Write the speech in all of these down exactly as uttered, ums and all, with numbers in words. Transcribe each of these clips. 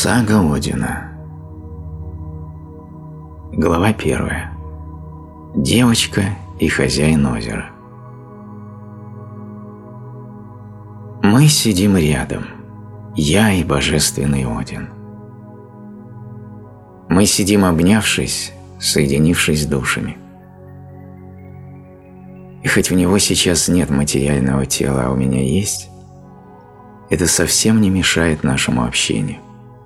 Сага Одина. Глава первая. Девочка и хозяин озера. Мы сидим рядом, я и божественный Один. Мы сидим, обнявшись, соединившись душами. И хоть у него сейчас нет материального тела, а у меня есть, это совсем не мешает нашему общению.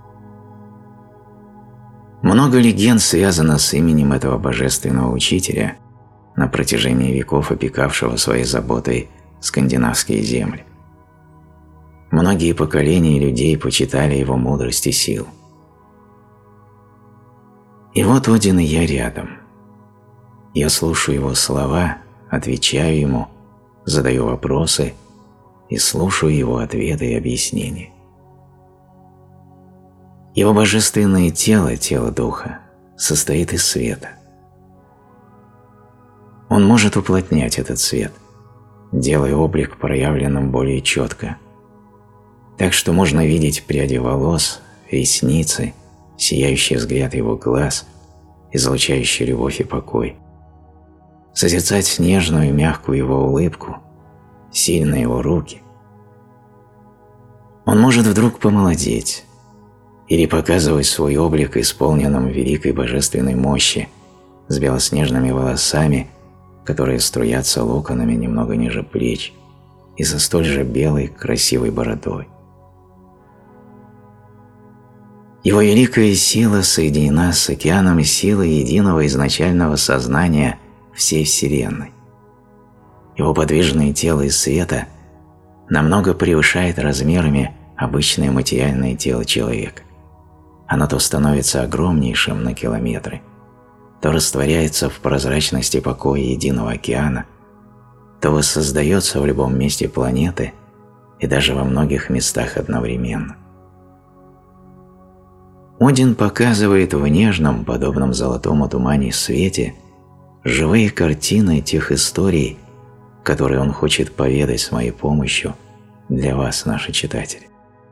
Много легенд связано с именем этого божественного учителя, на протяжении веков опекавшего своей заботой скандинавские земли. Многие поколения людей почитали его мудрость и силу. И вот Один и я рядом. Я слушаю его слова, отвечаю ему, задаю вопросы и слушаю его ответы и объяснения. Его божественное тело, тело Духа, состоит из света. Он может уплотнять этот свет, делая облик проявленным более четко, так что можно видеть пряди волос, ресницы, сияющий взгляд его глаз, излучающий любовь и покой, созерцать нежную и мягкую его улыбку, сильные его руки. Он может вдруг помолодеть или показывать свой облик, исполненным великой божественной мощи, с белоснежными волосами, которые струятся локонами немного ниже плеч, и со столь же белой, красивой бородой. Его великая сила соединена с океаном силы единого изначального сознания всей Вселенной. Его подвижное тело из света намного превышает размерами обычное материальное тело человека. Оно то становится огромнейшим на километры, то растворяется в прозрачности покоя единого океана, то воссоздается в любом месте планеты и даже во многих местах одновременно. Один показывает в нежном, подобном золотому тумане свете, живые картины тех историй, которые он хочет поведать с моей помощью для вас, наши читатели.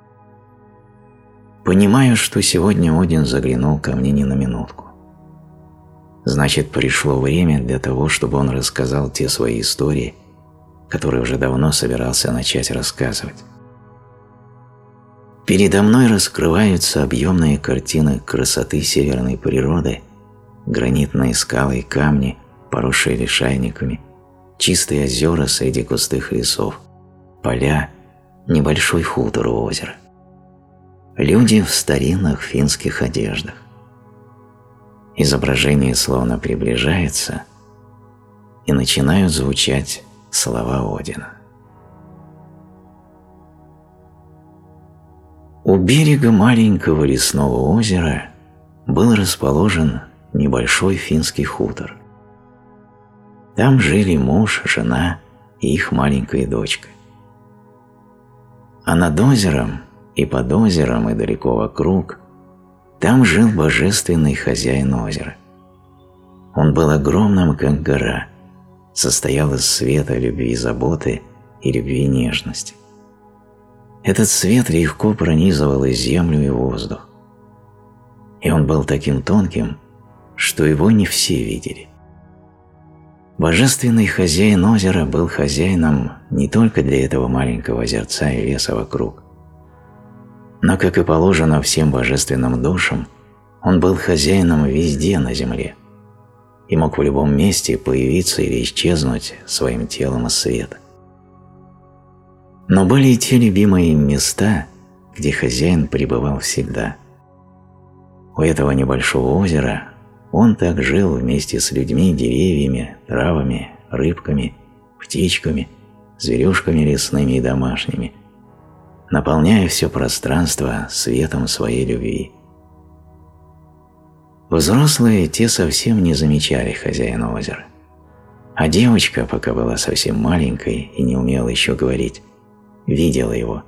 Понимаю, что сегодня Один заглянул ко мне не на минутку. Значит, пришло время для того, чтобы он рассказал те свои истории, которые уже давно собирался начать рассказывать. Передо мной раскрываются объемные картины красоты северной природы, гранитные скалы и камни, поросшие лишайниками, чистые озера среди густых лесов, поля, небольшой хутор у озера. Люди в старинных финских одеждах. Изображение словно приближается, и начинают звучать слова Одина. У берега маленького лесного озера был расположен небольшой финский хутор. Там жили муж, жена и их маленькая дочка. А над озером и под озером, и далеко вокруг, там жил божественный хозяин озера. Он был огромным, как гора, состоял из света, любви и заботы и любви и нежности. Этот свет легко пронизывал и землю, и воздух. И он был таким тонким, что его не все видели. Божественный хозяин озера был хозяином не только для этого маленького озерца и леса вокруг, но, как и положено всем божественным душам, он был хозяином везде на земле и мог в любом месте появиться или исчезнуть своим телом из света. Но были и те любимые им места, где хозяин пребывал всегда. У этого небольшого озера он так жил вместе с людьми, деревьями, травами, рыбками, птичками, зверюшками лесными и домашними, наполняя все пространство светом своей любви. Взрослые те совсем не замечали хозяина озера, а девочка, пока была совсем маленькой и не умела еще говорить, видела его.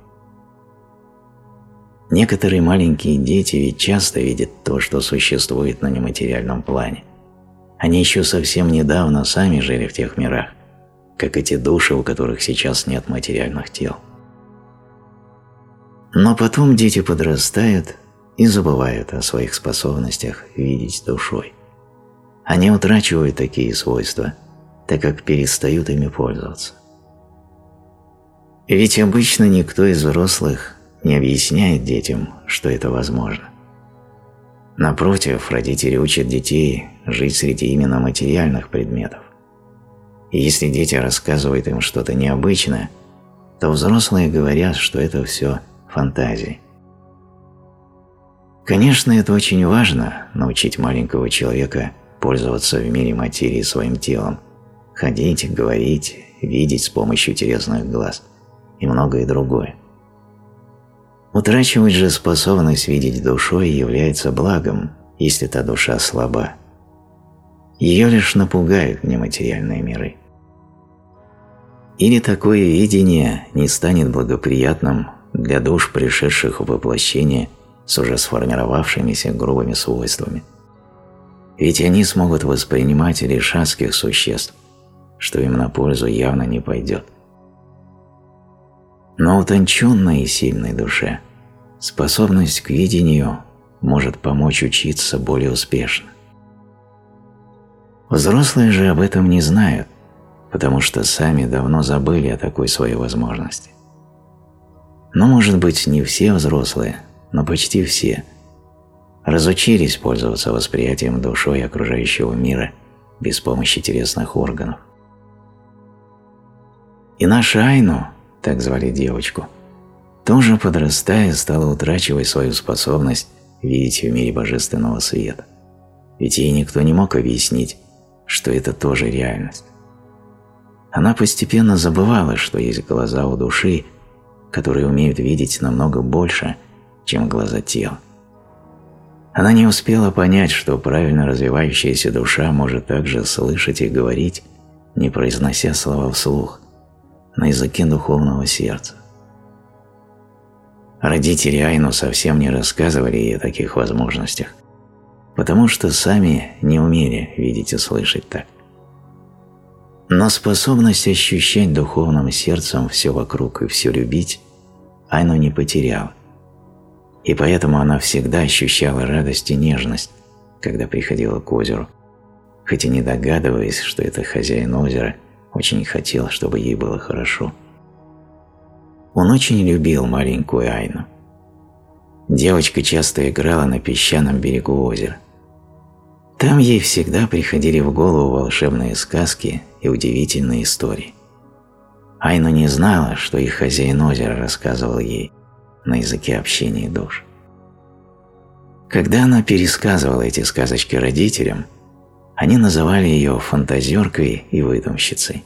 Некоторые маленькие дети ведь часто видят то, что существует на нематериальном плане. Они еще совсем недавно сами жили в тех мирах, как эти души, у которых сейчас нет материальных тел. Но потом дети подрастают и забывают о своих способностях видеть душой. Они утрачивают такие свойства, так как перестают ими пользоваться. Ведь обычно никто из взрослых не объясняет детям, что это возможно. Напротив, родители учат детей жить среди именно материальных предметов. И если дети рассказывают им что-то необычное, то взрослые говорят, что это все фантазии. Конечно, это очень важно – научить маленького человека пользоваться в мире материи своим телом, ходить, говорить, видеть с помощью телесных глаз и многое другое. Утрачивать же способность видеть душой является благом, если та душа слаба. Ее лишь напугают нематериальные миры. Или такое видение не станет благоприятным для душ, пришедших в воплощение с уже сформировавшимися грубыми свойствами. Ведь они смогут воспринимать лишь адских существ, что им на пользу явно не пойдет. Но утонченной и сильной душе способность к видению может помочь учиться более успешно. Взрослые же об этом не знают, потому что сами давно забыли о такой своей возможности. Но, может быть, не все взрослые, но почти все разучились пользоваться восприятием душой окружающего мира без помощи телесных органов. И наша Айну, так звали девочку, тоже, подрастая, стала утрачивать свою способность видеть в мире божественного света, ведь ей никто не мог объяснить, что это тоже реальность. Она постепенно забывала, что есть глаза у души, которые умеют видеть намного больше, чем глаза тела. Она не успела понять, что правильно развивающаяся душа может также слышать и говорить, не произнося слова вслух, на языке духовного сердца. Родители Айну совсем не рассказывали ей о таких возможностях, потому что сами не умели видеть и слышать так. Но способность ощущать духовным сердцем все вокруг и все любить Айну не потеряла, и поэтому она всегда ощущала радость и нежность, когда приходила к озеру, хоть и не догадываясь, что это хозяин озера очень хотел, чтобы ей было хорошо. Он очень любил маленькую Айну. Девочка часто играла на песчаном берегу озера. Там ей всегда приходили в голову волшебные сказки и удивительные истории. Айну не знала, что их хозяин озера рассказывал ей на языке общения душ. Когда она пересказывала эти сказочки родителям, они называли ее фантазеркой и выдумщицей.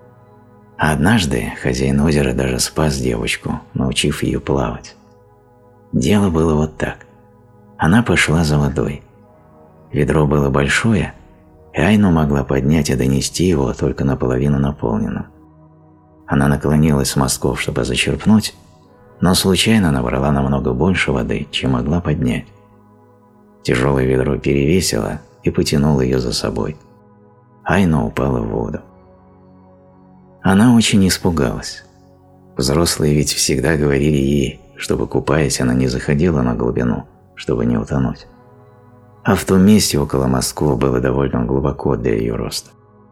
А однажды хозяин озера даже спас девочку, научив ее плавать. Дело было вот так. Она пошла за водой. Ведро было большое, и Айну могла поднять и донести его только наполовину наполненным. Она наклонилась с мостков, чтобы зачерпнуть, но случайно набрала намного больше воды, чем могла поднять. Тяжелое ведро перевесило и потянуло ее за собой. Айну упала в воду. Она очень испугалась. Взрослые ведь всегда говорили ей, чтобы, купаясь, она не заходила на глубину, чтобы не утонуть. А в том месте около мостков было довольно глубоко для ее роста.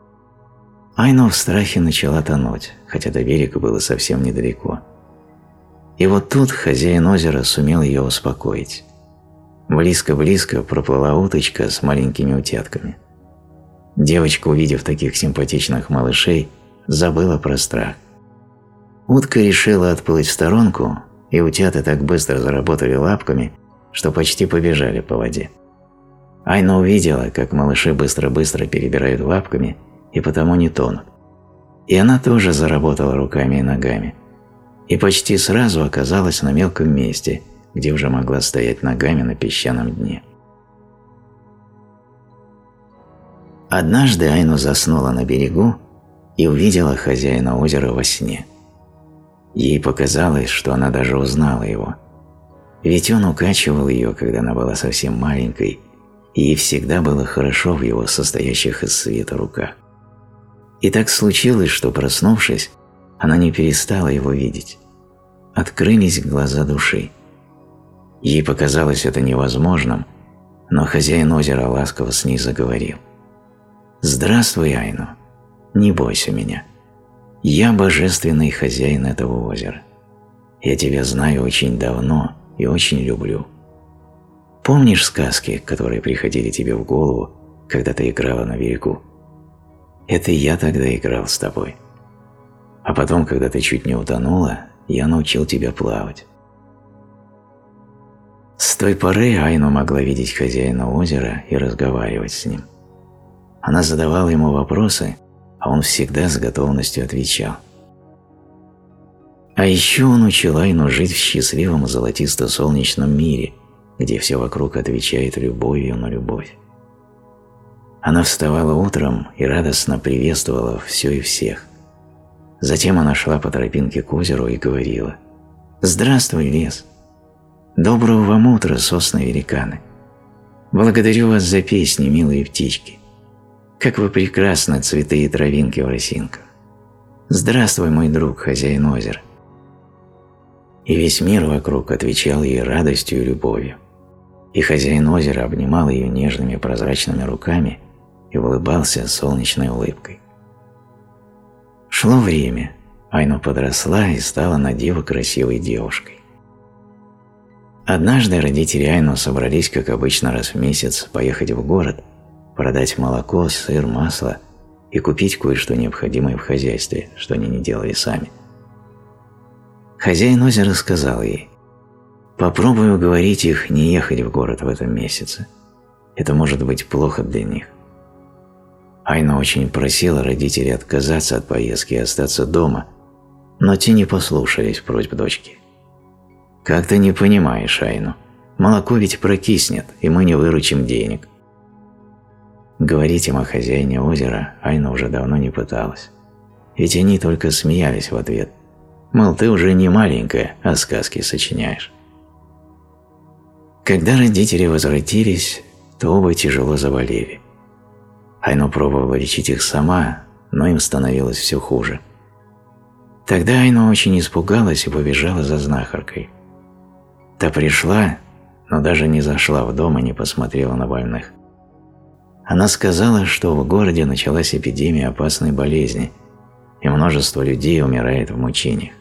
Айну в страхе начала тонуть, хотя до берега было совсем недалеко. И вот тут хозяин озера сумел ее успокоить. Близко-близко проплыла уточка с маленькими утятками. Девочка, увидев таких симпатичных малышей, забыла про страх. Утка решила отплыть в сторонку, и утята так быстро заработали лапками, что почти побежали по воде. Айна увидела, как малыши быстро-быстро перебирают лапками и потому не тонут. И она тоже заработала руками и ногами. И почти сразу оказалась на мелком месте, где уже могла стоять ногами на песчаном дне. Однажды Айну заснула на берегу и увидела хозяина озера во сне. Ей показалось, что она даже узнала его. Ведь он укачивал ее, когда она была совсем маленькой, и ей всегда было хорошо в его состоящих из света руках. И так случилось, что, проснувшись, она не перестала его видеть. Открылись глаза души. Ей показалось это невозможным, но хозяин озера ласково с ней заговорил. «Здравствуй, Айну, не бойся меня. Я божественный хозяин этого озера. Я тебя знаю очень давно и очень люблю. Помнишь сказки, которые приходили тебе в голову, когда ты играла на берегу? Это я тогда играл с тобой. А потом, когда ты чуть не утонула, я научил тебя плавать». С той поры Айну могла видеть хозяина озера и разговаривать с ним. Она задавала ему вопросы, а он всегда с готовностью отвечал. А еще он учил Айну жить в счастливом золотисто-солнечном мире, где все вокруг отвечает любовью на любовь. Она вставала утром и радостно приветствовала все и всех. Затем она шла по тропинке к озеру и говорила: «Здравствуй, лес! Доброго вам утра, сосны-великаны! Благодарю вас за песни, милые птички! Как вы прекрасны, цветы и травинки в росинках! Здравствуй, мой друг, хозяин озера!» И весь мир вокруг отвечал ей радостью и любовью. И хозяин озера обнимал ее нежными прозрачными руками и улыбался солнечной улыбкой. Шло время, Айну подросла и стала на диво красивой девушкой. Однажды родители Айну собрались, как обычно, раз в месяц поехать в город, продать молоко, сыр, масло и купить кое-что необходимое в хозяйстве, что они не делали сами. Хозяин озера сказал ей: «Попробуй уговорить их не ехать в город в этом месяце. Это может быть плохо для них». Айна очень просила родителей отказаться от поездки и остаться дома, но те не послушались просьб дочки. «Как ты не понимаешь, Айну? Молоко ведь прокиснет, и мы не выручим денег». Говорить им о хозяине озера Айна уже давно не пыталась, ведь они только смеялись в ответ, мол, ты уже не маленькая, а сказки сочиняешь. Когда родители возвратились, то оба тяжело заболели. Айну пробовала лечить их сама, но им становилось все хуже. Тогда Айну очень испугалась и побежала за знахаркой. Та пришла, но даже не зашла в дом и не посмотрела на больных. Она сказала, что в городе началась эпидемия опасной болезни, и множество людей умирает в мучениях.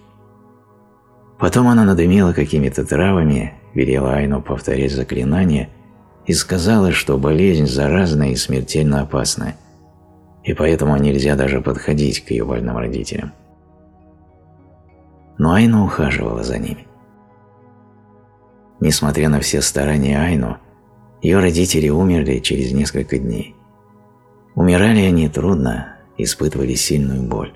Потом она надымила какими-то травами, велела Айну повторять заклинания и сказала, что болезнь заразная и смертельно опасная, и поэтому нельзя даже подходить к ее больным родителям. Но Айну ухаживала за ними. Несмотря на все старания Айну, ее родители умерли через несколько дней. Умирали они трудно, испытывали сильную боль.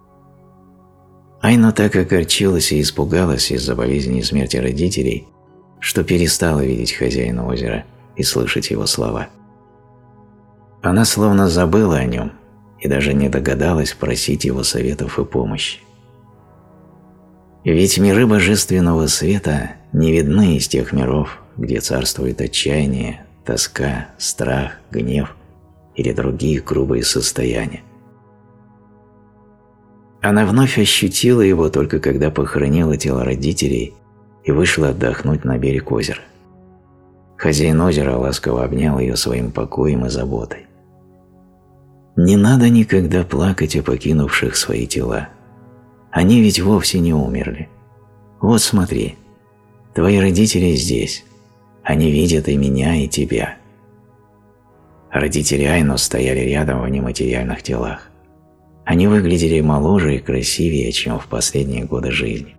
Айну так огорчилась и испугалась из-за болезни и смерти родителей, что перестала видеть хозяина озера и слышать его слова. Она словно забыла о нем и даже не догадалась просить его советов и помощи. Ведь миры божественного света не видны из тех миров, где царствует отчаяние, тоска, страх, гнев или другие грубые состояния. Она вновь ощутила его только когда похоронила тело родителей и вышла отдохнуть на берег озера. Хозяин озера ласково обнял ее своим покоем и заботой. Не надо никогда плакать о покинувших свои тела. Они ведь вовсе не умерли. Вот смотри, твои родители здесь. Они видят и меня, и тебя. Родители Айну стояли рядом в нематериальных телах. Они выглядели моложе и красивее, чем в последние годы жизни.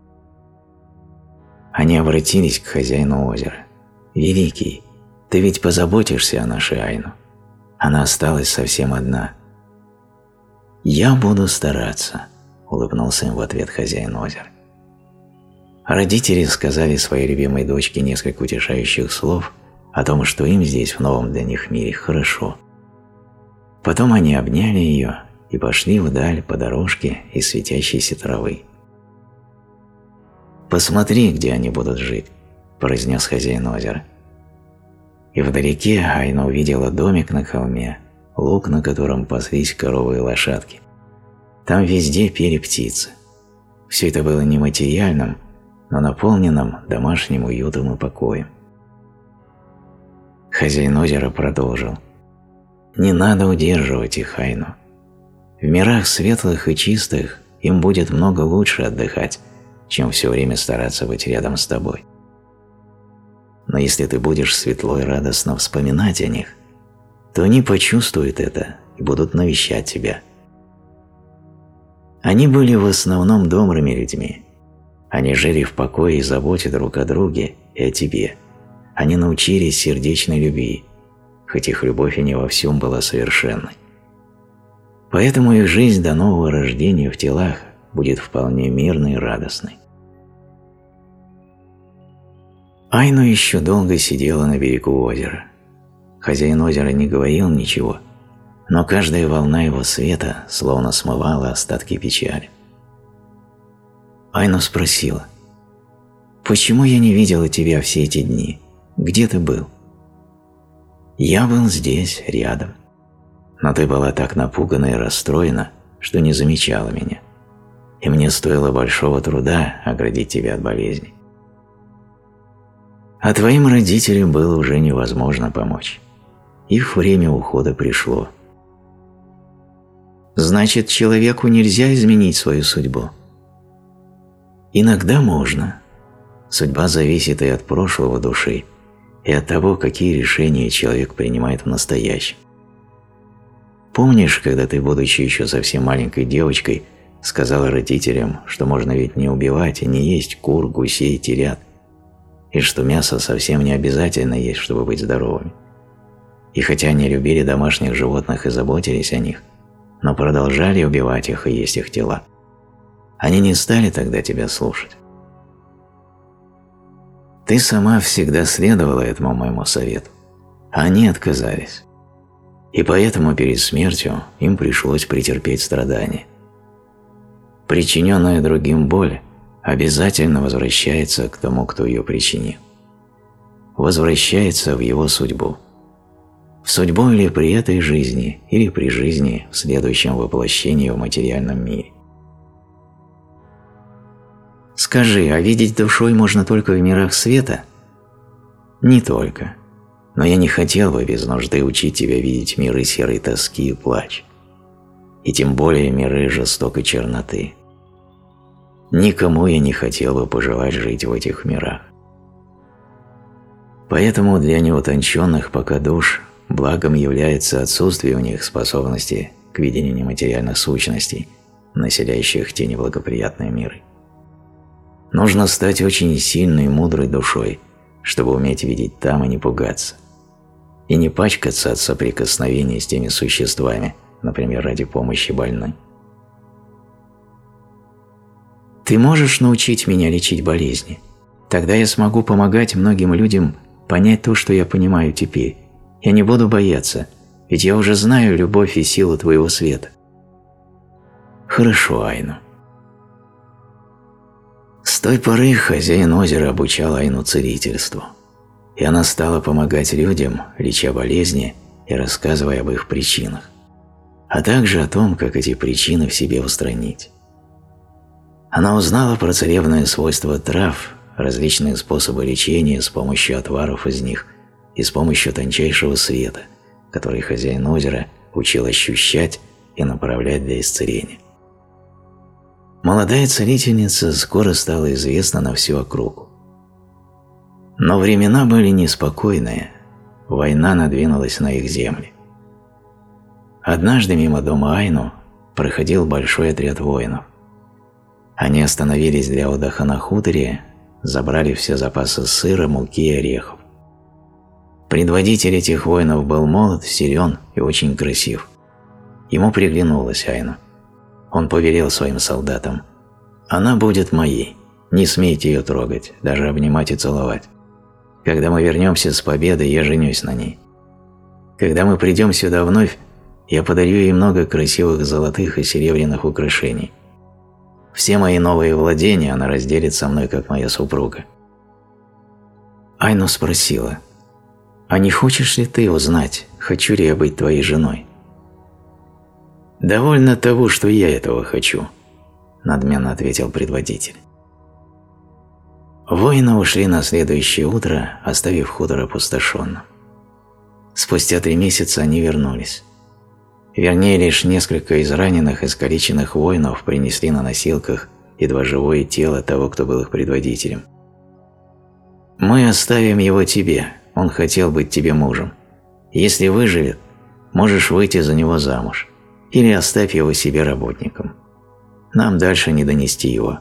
Они обратились к хозяину озера. «Великий, ты ведь позаботишься о нашей Айну. Она осталась совсем одна». «Я буду стараться», – улыбнулся им в ответ хозяин озера. Родители сказали своей любимой дочке несколько утешающих слов о том, что им здесь, в новом для них мире, хорошо. Потом они обняли ее и пошли вдаль по дорожке из светящейся травы. «Посмотри, где они будут жить», – произнес хозяин озера. И вдалеке Айна увидела домик на холме, луг, на котором паслись коровы и лошадки. Там везде пели птицы. Все это было нематериальным, но наполненном домашним уютом и покоем. Хозяин озера продолжил. Не надо удерживать их, Айну. В мирах светлых и чистых им будет много лучше отдыхать, чем все время стараться быть рядом с тобой. Но если ты будешь светло и радостно вспоминать о них, то они почувствуют это и будут навещать тебя. Они были в основном добрыми людьми. Они жили в покое и заботе друг о друге и о тебе. Они научились сердечной любви, хоть их любовь и не во всем была совершенной. Поэтому их жизнь до нового рождения в телах будет вполне мирной и радостной. Айну еще долго сидела на берегу озера. Хозяин озера не говорил ничего, но каждая волна его света словно смывала остатки печали. Айну спросила: «Почему я не видела тебя все эти дни? Где ты был?» «Я был здесь, рядом. Но ты была так напугана и расстроена, что не замечала меня. И мне стоило большого труда оградить тебя от болезни. А твоим родителям было уже невозможно помочь. Их время ухода пришло». «Значит, человеку нельзя изменить свою судьбу?» «Иногда можно. Судьба зависит и от прошлого души, и от того, какие решения человек принимает в настоящем. Помнишь, когда ты, будучи еще совсем маленькой девочкой, сказала родителям, что можно ведь не убивать и не есть кур, гусей, телят, и что мясо совсем не обязательно есть, чтобы быть здоровыми? И хотя они любили домашних животных и заботились о них, но продолжали убивать их и есть их тела. Они не стали тогда тебя слушать. Ты сама всегда следовала этому моему совету, а они отказались. И поэтому перед смертью им пришлось претерпеть страдания. Причиненная другим боль обязательно возвращается к тому, кто ее причинил. Возвращается в его судьбу. В судьбу или при этой жизни, или при жизни в следующем воплощении в материальном мире. Скажи, а видеть душой можно только в мирах света? Не только. Но я не хотел бы без нужды учить тебя видеть миры серой тоски и плач. И тем более миры жестокой черноты. Никому я не хотел бы пожелать жить в этих мирах. Поэтому для неутонченных пока душ благом является отсутствие у них способности к видению нематериальных сущностей, населяющих те неблагоприятные миры. Нужно стать очень сильной и мудрой душой, чтобы уметь видеть там и не пугаться. И не пачкаться от соприкосновения с теми существами, например, ради помощи больным. Ты можешь научить меня лечить болезни? Тогда я смогу помогать многим людям понять то, что я понимаю теперь. Я не буду бояться, ведь я уже знаю любовь и силу твоего света. Хорошо, Айну. С той поры хозяин озера обучал Айну целительству, и она стала помогать людям, леча болезни и рассказывая об их причинах, а также о том, как эти причины в себе устранить. Она узнала про целебные свойства трав, различные способы лечения с помощью отваров из них и с помощью тончайшего света, который хозяин озера учил ощущать и направлять для исцеления. Молодая целительница скоро стала известна на всю округу. Но времена были неспокойные, война надвинулась на их земли. Однажды мимо дома Айну проходил большой отряд воинов. Они остановились для отдыха на хуторе, забрали все запасы сыра, муки и орехов. Предводитель этих воинов был молод, силен и очень красив. Ему приглянулась Айну. Он повелел своим солдатам: «Она будет моей, не смейте ее трогать, даже обнимать и целовать. Когда мы вернемся с победой, я женюсь на ней. Когда мы придем сюда вновь, я подарю ей много красивых золотых и серебряных украшений. Все мои новые владения она разделит со мной, как моя супруга». Айну спросила: «А не хочешь ли ты узнать, хочу ли я быть твоей женой?» «Довольно того, что я этого хочу», – надменно ответил предводитель. Воины ушли на следующее утро, оставив хутор опустошенным. Спустя три месяца они вернулись. Вернее, лишь несколько израненных и искалеченных воинов принесли на носилках едва живое тело того, кто был их предводителем. «Мы оставим его тебе, он хотел быть тебе мужем. Если выживет, можешь выйти за него замуж, или оставь его себе работником. Нам дальше не донести его».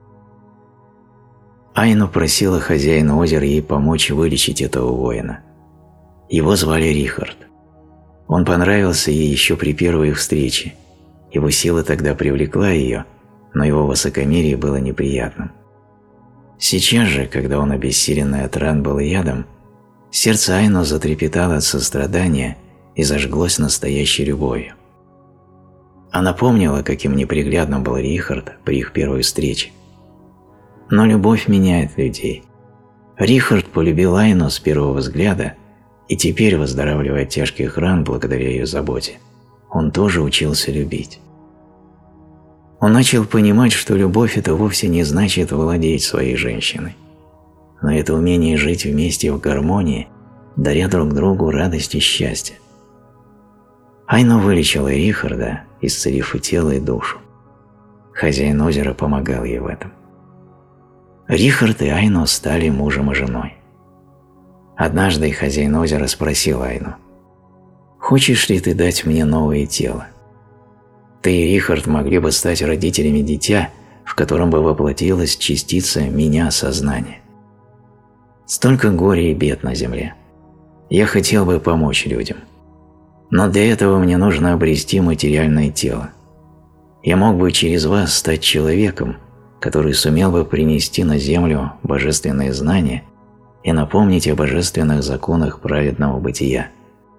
Айну просила хозяина озера ей помочь вылечить этого воина. Его звали Рихард. Он понравился ей еще при первой их встрече. Его сила тогда привлекла ее, но его высокомерие было неприятным. Сейчас же, когда он, обессиленный от ран, был ядом, сердце Айну затрепетало от сострадания и зажглось настоящей любовью. Она помнила, каким неприглядным был Рихард при их первой встрече. Но любовь меняет людей. Рихард полюбил Айну с первого взгляда, и теперь, выздоравливая от тяжких ран благодаря ее заботе, он тоже учился любить. Он начал понимать, что любовь – это вовсе не значит владеть своей женщиной, но это умение жить вместе в гармонии, даря друг другу радость и счастье. Айну вылечила Рихарда, исцелив и тело, и душу. Хозяин озера помогал ей в этом. Рихард и Айну стали мужем и женой. Однажды хозяин озера спросил Айну: «Хочешь ли ты дать мне новое тело? Ты и Рихард могли бы стать родителями дитя, в котором бы воплотилась частица меня сознания. Столько горя и бед на земле. Я хотел бы помочь людям. Но для этого мне нужно обрести материальное тело. Я мог бы через вас стать человеком, который сумел бы принести на землю божественные знания и напомнить о божественных законах праведного бытия».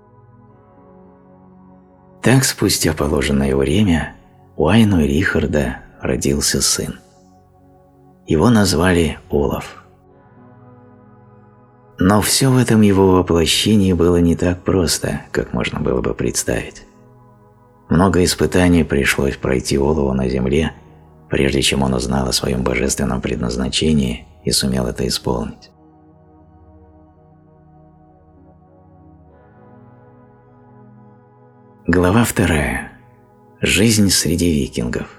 Так, спустя положенное время, у Айну и Рихарда родился сын. Его назвали Олаф. Но все в этом его воплощении было не так просто, как можно было бы представить. Много испытаний пришлось пройти Олафу на земле, прежде чем он узнал о своем божественном предназначении и сумел это исполнить. Глава вторая. Жизнь среди викингов.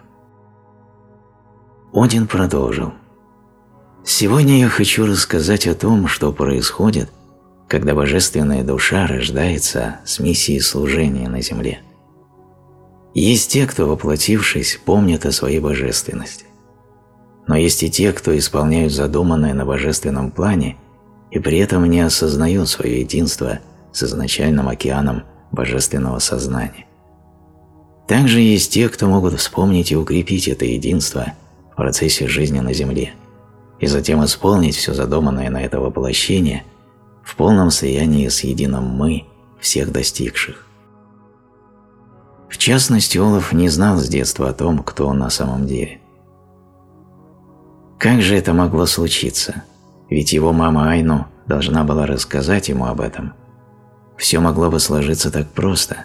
Один продолжил: «Сегодня я хочу рассказать о том, что происходит, когда божественная душа рождается с миссией служения на земле. Есть те, кто, воплотившись, помнят о своей божественности. Но есть и те, кто исполняют задуманное на божественном плане и при этом не осознают свое единство с изначальным океаном божественного сознания. Также есть те, кто могут вспомнить и укрепить это единство в процессе жизни на земле и затем исполнить все задуманное на это воплощение в полном слиянии с единым «мы» всех достигших. В частности, Олаф не знал с детства о том, кто он на самом деле. Как же это могло случиться? Ведь его мама Айну должна была рассказать ему об этом. Все могло бы сложиться так просто.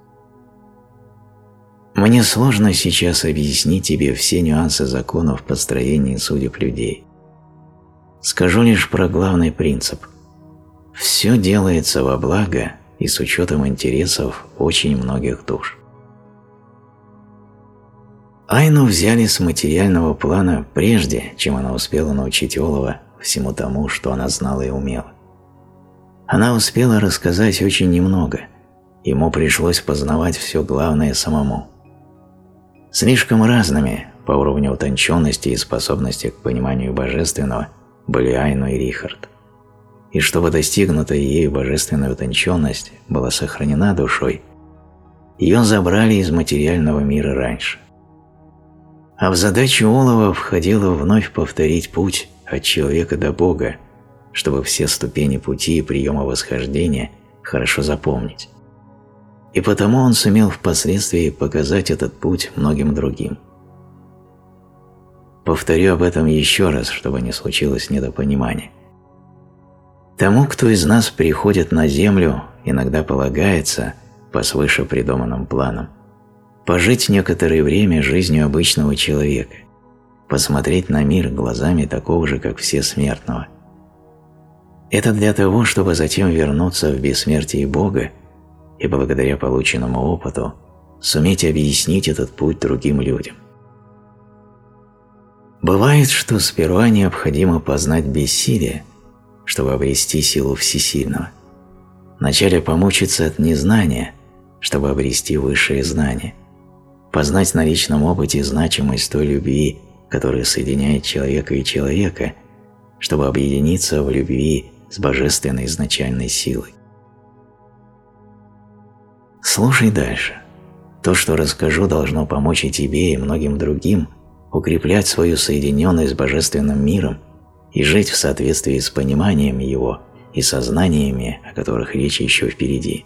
Мне сложно сейчас объяснить тебе все нюансы законов построения судеб людей. Скажу лишь про главный принцип. Все делается во благо и с учетом интересов очень многих душ. Айну взяли с материального плана прежде, чем она успела научить Олафа всему тому, что она знала и умела. Она успела рассказать очень немного, ему пришлось познавать все главное самому. Слишком разными по уровню утонченности и способности к пониманию божественного были Айну и Рихард. И чтобы достигнутая ею божественная утонченность была сохранена душой, ее забрали из материального мира раньше. А в задачу Олафа входило вновь повторить путь от человека до Бога, чтобы все ступени пути и приема восхождения хорошо запомнить. И потому он сумел впоследствии показать этот путь многим другим. Повторю об этом еще раз, чтобы не случилось недопонимания. Тому, кто из нас приходит на землю, иногда полагается, по свыше придуманным планам, пожить некоторое время жизнью обычного человека, посмотреть на мир глазами такого же, как все смертного. Это для того, чтобы затем вернуться в бессмертие Бога и благодаря полученному опыту суметь объяснить этот путь другим людям. Бывает, что сперва необходимо познать бессилие, чтобы обрести силу всесильного. Вначале помучиться от незнания, чтобы обрести высшее знание, познать на личном опыте значимость той любви, которая соединяет человека и человека, чтобы объединиться в любви с божественной изначальной силой. Слушай дальше. То, что расскажу, должно помочь и тебе, и многим другим укреплять свою соединенность с божественным миром и жить в соответствии с пониманием его и сознаниями, о которых речь еще впереди.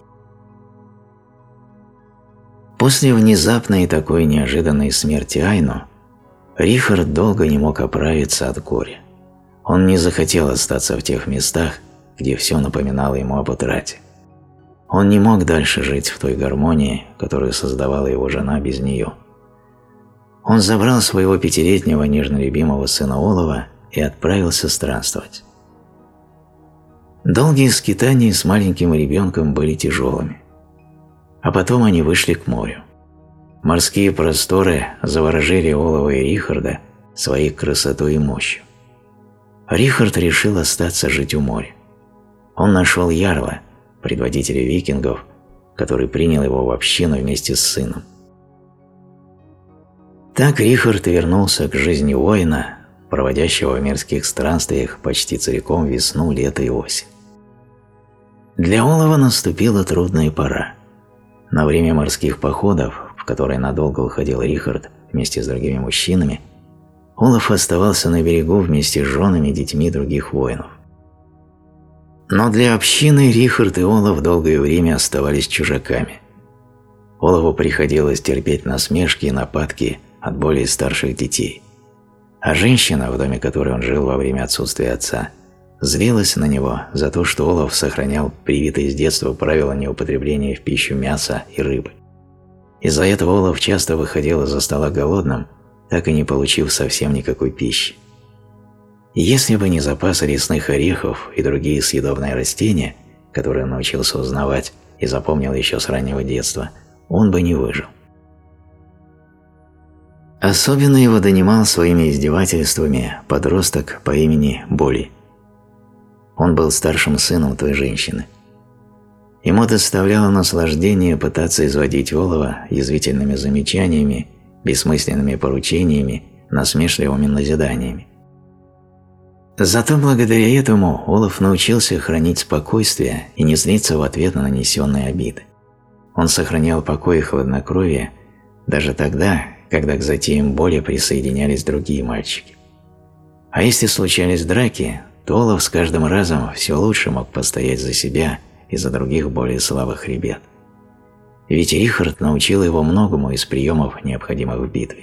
После внезапной и такой неожиданной смерти Айну Рихард долго не мог оправиться от горя. Он не захотел остаться в тех местах, где все напоминало ему об утрате. Он не мог дальше жить в той гармонии, которую создавала его жена без нее. Он забрал своего пятилетнего нежно любимого сына Олова и отправился странствовать. Долгие скитания с маленьким ребенком были тяжелыми. А потом они вышли к морю. Морские просторы заворожили Олова и Рихарда своей красотой и мощью. Рихард решил остаться жить у моря. Он нашел ярла, предводителя викингов, который принял его в общину вместе с сыном. Так Рихард вернулся к жизни воина, проводящего в мирских странствиях почти целиком весну, лето и осень. Для Олова наступила трудная пора. На время морских походов, в которые надолго уходил Рихард вместе с другими мужчинами, Олаф оставался на берегу вместе с женами и детьми других воинов. Но для общины Рихард и Олаф долгое время оставались чужаками. Олафу приходилось терпеть насмешки и нападки от более старших детей, а женщина, в доме которой он жил во время отсутствия отца, злилась на него за то, что Олаф сохранял привитые с детства правила неупотребления в пищу мяса и рыбы. Из-за этого Олаф часто выходил из-за стола голодным, так и не получив совсем никакой пищи. Если бы не запасы лесных орехов и другие съедобные растения, которые он научился узнавать и запомнил еще с раннего детства, он бы не выжил. Особенно его донимал своими издевательствами подросток по имени Боли. Он был старшим сыном той женщины. Ему доставляло наслаждение пытаться изводить Олова язвительными замечаниями, бессмысленными поручениями, насмешливыми назиданиями. Зато благодаря этому Олаф научился хранить спокойствие и не злиться в ответ на нанесенные обиды. Он сохранял покой и хладнокровие даже тогда, когда к затеям боли присоединялись другие мальчики. А если случались драки, то Олаф с каждым разом все лучше мог постоять за себя и за других более слабых ребят. Ведь Рихард научил его многому из приемов, необходимых в битве.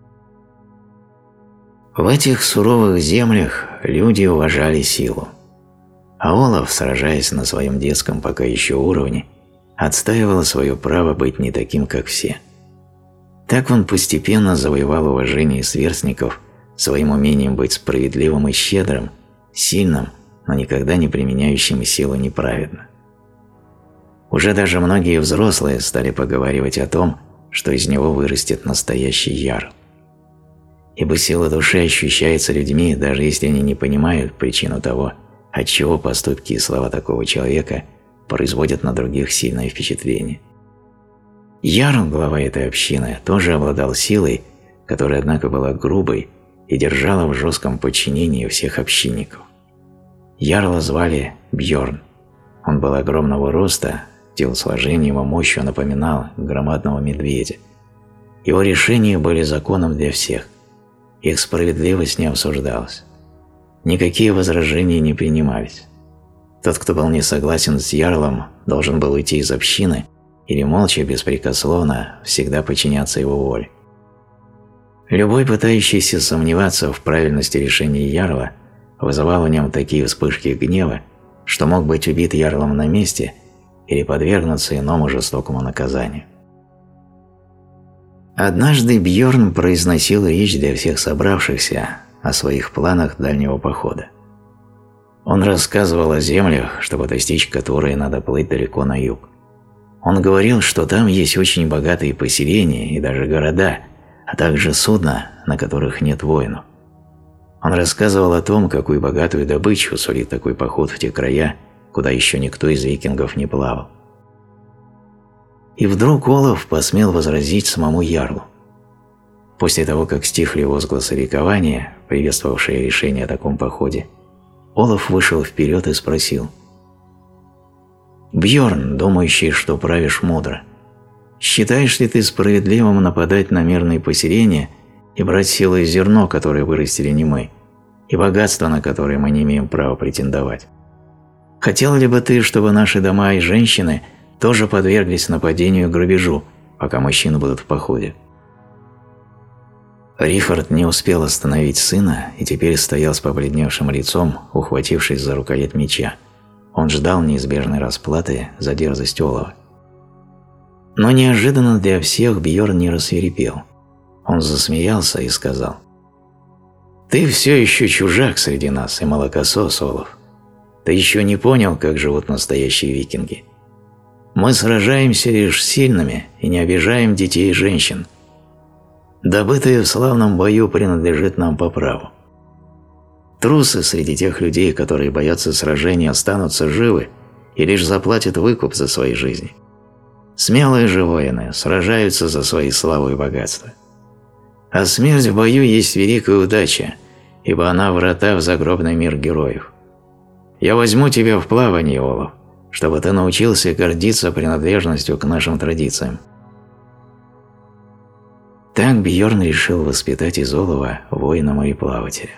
В этих суровых землях люди уважали силу, а Олаф, сражаясь на своем детском пока еще уровне, отстаивал свое право быть не таким, как все. Так он постепенно завоевал уважение сверстников своим умением быть справедливым и щедрым, сильным, но никогда не применяющим силу неправедно. Уже даже многие взрослые стали поговаривать о том, что из него вырастет настоящий ярл. Ибо сила души ощущается людьми, даже если они не понимают причину того, отчего поступки и слова такого человека производят на других сильное впечатление. Ярл, глава этой общины, тоже обладал силой, которая, однако, была грубой и держала в жестком подчинении всех общинников. Ярла звали Бьорн. Он был огромного роста, телосложением и мощью напоминал громадного медведя. Его решения были законом для всех. Их справедливость не обсуждалась. Никакие возражения не принимались. Тот, кто был не согласен с ярлом, должен был уйти из общины или молча, беспрекословно, всегда подчиняться его воле. Любой, пытающийся сомневаться в правильности решения ярла, вызывал в нем такие вспышки гнева, что мог быть убит ярлом на месте или подвергнуться иному жестокому наказанию. Однажды Бьорн произносил речь для всех собравшихся о своих планах дальнего похода. Он рассказывал о землях, чтобы достичь которой надо плыть далеко на юг. Он говорил, что там есть очень богатые поселения и даже города, а также судна, на которых нет воинов. Он рассказывал о том, какую богатую добычу сулит такой поход в те края, куда еще никто из викингов не плавал. И вдруг Олаф посмел возразить самому ярлу. После того, как стихли возгласы ликования, приветствовавшие решение о таком походе, Олаф вышел вперед и спросил: «Бьорн, думающий, что правишь мудро, считаешь ли ты справедливым нападать на мирные поселения и брать силой зерно, которое вырастили не мы, и богатство, на которое мы не имеем права претендовать? Хотел ли бы ты, чтобы наши дома и женщины тоже подверглись нападению и грабежу, пока мужчины будут в походе?» Рифард не успел остановить сына и теперь стоял с побледневшим лицом, ухватившись за рукоять меча. Он ждал неизбежной расплаты за дерзость Олава. Но неожиданно для всех Бьорн не рассвирепел. Он засмеялся и сказал: «Ты все еще чужак среди нас и молокосос, Олаф. Ты еще не понял, как живут настоящие викинги. Мы сражаемся лишь с сильными и не обижаем детей и женщин. Добытое в славном бою принадлежит нам по праву. Трусы среди тех людей, которые боятся сражения, останутся живы и лишь заплатят выкуп за свои жизни. Смелые же воины сражаются за свои славу и богатство. А смерть в бою есть великая удача, ибо она врата в загробный мир героев. Я возьму тебя в плавание, Олаф, чтобы ты научился гордиться принадлежностью к нашим традициям». Так Бьорн решил воспитать из Олава воина-мореплавателя.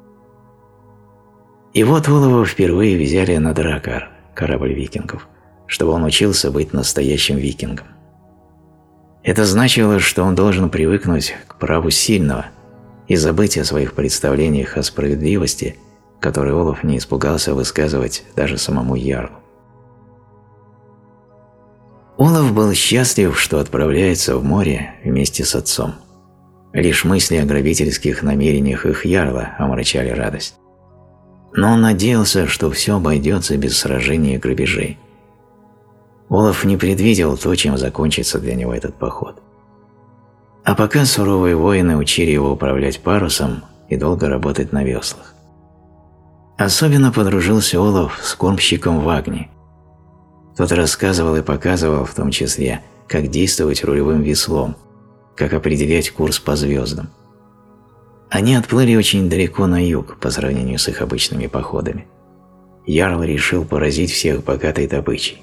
И вот Олава впервые взяли на Дракар, корабль викингов, чтобы он учился быть настоящим викингом. Это значило, что он должен привыкнуть к праву сильного и забыть о своих представлениях о справедливости, которые Олаф не испугался высказывать даже самому ярлу. Олаф был счастлив, что отправляется в море вместе с отцом. Лишь мысли о грабительских намерениях их ярла омрачали радость. Но он надеялся, что все обойдется без сражений и грабежей. Олаф не предвидел то, чем закончится для него этот поход. А пока суровые воины учили его управлять парусом и долго работать на веслах. Особенно подружился Олаф с кормщиком Вагни. Тот рассказывал и показывал в том числе, как действовать рулевым веслом, как определять курс по звездам. Они отплыли очень далеко на юг по сравнению с их обычными походами. Ярл решил поразить всех богатой добычей.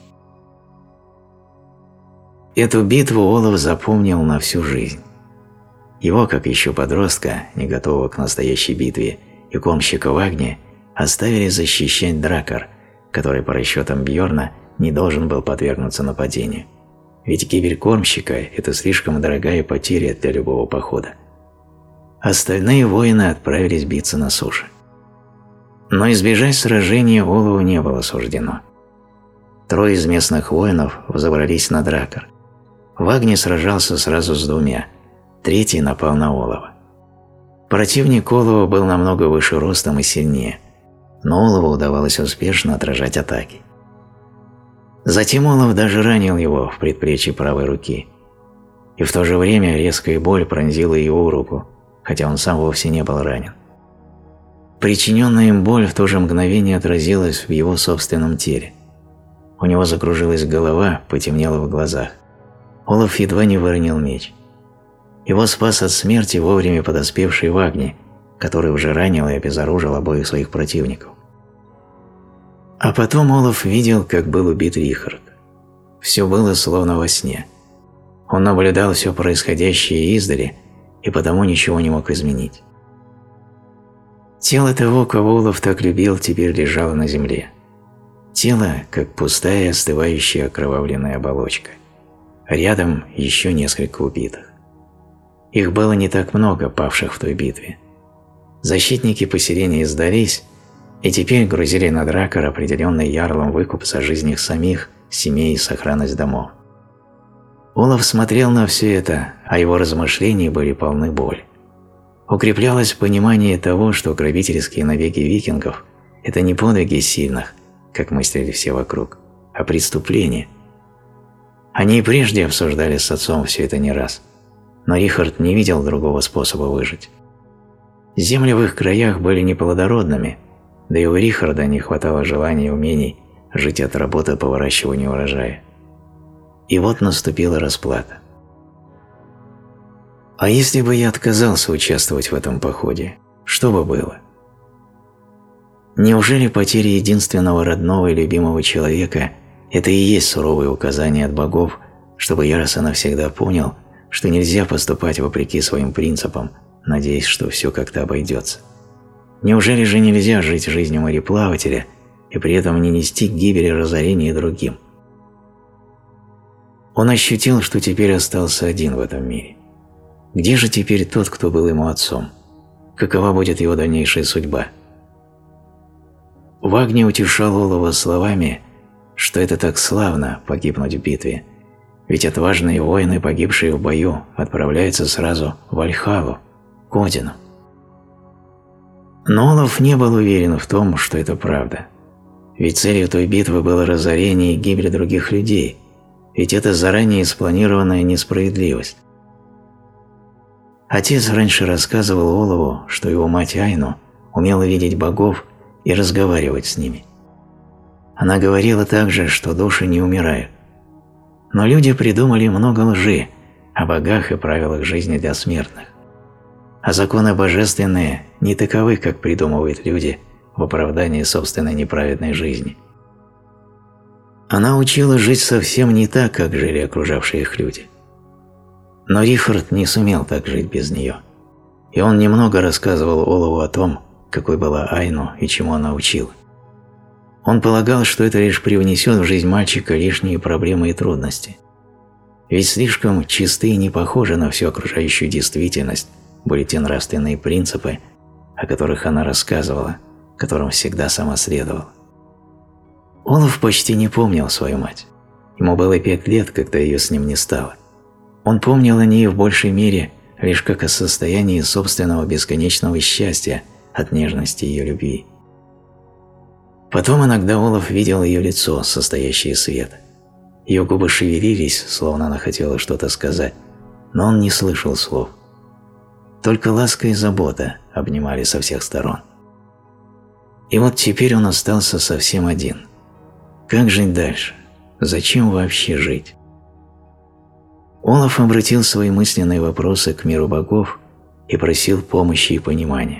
Эту битву Олаф запомнил на всю жизнь. Его, как еще подростка, не готового к настоящей битве, и кормщика Вагни оставили защищать Дракар, который по расчетам Бьорна не должен был подвергнуться нападению. Ведь гибель кормщика – это слишком дорогая потеря для любого похода. Остальные воины отправились биться на суше. Но избежать сражения Олаву не было суждено. Трое из местных воинов взобрались на Дракар. Вагни сражался сразу с двумя, третий напал на Олава. Противник Олава был намного выше ростом и сильнее, но Олаву удавалось успешно отражать атаки. Затем Олаф даже ранил его в предплечье правой руки. И в то же время резкая боль пронзила его руку, хотя он сам вовсе не был ранен. Причиненная им боль в то же мгновение отразилась в его собственном теле. У него закружилась голова, потемнело в глазах. Олаф едва не выронил меч. Его спас от смерти вовремя подоспевший Вагни, который уже ранил и обезоружил обоих своих противников. А потом Олаф видел, как был убит Рихард. Все было словно во сне. Он наблюдал все происходящее издали и потому ничего не мог изменить. Тело того, кого Олаф так любил, теперь лежало на земле. Тело, как пустая, остывающая окровавленная оболочка. Рядом еще несколько убитых. Их было не так много, павших в той битве. Защитники поселения сдались, и теперь грузили на Дракар определенный ярлом выкуп за жизнь их самих, семей и сохранность домов. Олаф смотрел на все это, а его размышления были полны боли. Укреплялось понимание того, что грабительские набеги викингов – это не подвиги сильных, как мыслили все вокруг, а преступления. Они и прежде обсуждали с отцом все это не раз, но Рихард не видел другого способа выжить. Земли в их краях были неплодородными, да и у Рихарда не хватало желания и умений жить от работы по выращиванию урожая. И вот наступила расплата. А если бы я отказался участвовать в этом походе, что бы было? Неужели потеря единственного родного и любимого человека – это и есть суровое указание от богов, чтобы я раз и навсегда понял, что нельзя поступать вопреки своим принципам, надеясь, что все как-то обойдется? Неужели же нельзя жить жизнью мореплавателя и при этом не нести к гибели разорения другим? Он ощутил, что теперь остался один в этом мире. Где же теперь тот, кто был ему отцом? Какова будет его дальнейшая судьба? Вагни утешал Олова словами, что это так славно погибнуть в битве, ведь отважные воины, погибшие в бою, отправляются сразу в Вальхалу, к Одину. Но Олаф не был уверен в том, что это правда, ведь целью той битвы было разорение и гибель других людей, ведь это заранее спланированная несправедливость. Отец раньше рассказывал Олову, что его мать Айну умела видеть богов и разговаривать с ними. Она говорила также, что души не умирают. Но люди придумали много лжи о богах и правилах жизни для смертных. А законы божественные не таковы, как придумывают люди в оправдании собственной неправедной жизни. Она учила жить совсем не так, как жили окружавшие их люди. Но Рихард не сумел так жить без нее, и он немного рассказывал Олову о том, какой была Айну и чему она учила. Он полагал, что это лишь привнесет в жизнь мальчика лишние проблемы и трудности. Ведь слишком чисты и не похожи на всю окружающую действительность были те нравственные принципы, о которых она рассказывала, которым всегда сама следовала. Олаф почти не помнил свою мать. Ему было пять лет, когда ее с ним не стало. Он помнил о ней в большей мере лишь как о состоянии собственного бесконечного счастья от нежности ее любви. Потом иногда Олаф видел ее лицо, состоящее из света. Ее губы шевелились, словно она хотела что-то сказать, но он не слышал слов. Только ласка и забота обнимали со всех сторон. И вот теперь он остался совсем один. Как жить дальше? Зачем вообще жить? Олаф обратил свои мысленные вопросы к миру богов и просил помощи и понимания.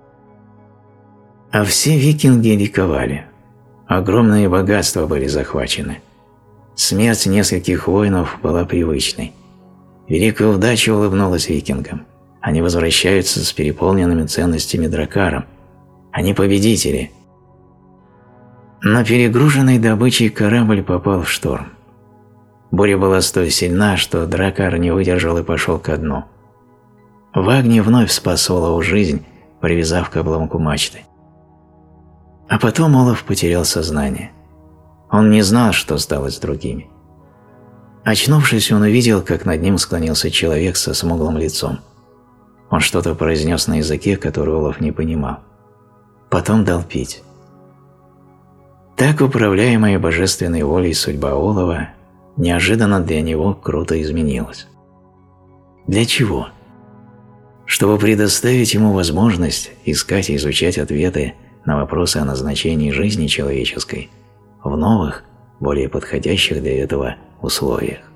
А все викинги ликовали. Огромные богатства были захвачены. Смерть нескольких воинов была привычной. Великая удача улыбнулась викингам. Они возвращаются с переполненными ценностями дракаром. Они победители. Но перегруженный добычей корабль попал в шторм. Буря была столь сильна, что дракар не выдержал и пошел ко дну. Вагни вновь спас Олову жизнь, привязав к обломку мачты. А потом Олаф потерял сознание. Он не знал, что стало с другими. Очнувшись, он увидел, как над ним склонился человек со смуглым лицом. Он что-то произнес на языке, который Олаф не понимал. Потом дал пить. Так управляемая божественной волей судьба Олова неожиданно для него круто изменилась. Для чего? Чтобы предоставить ему возможность искать и изучать ответы на вопросы о назначении жизни человеческой в новых, более подходящих для этого условиях.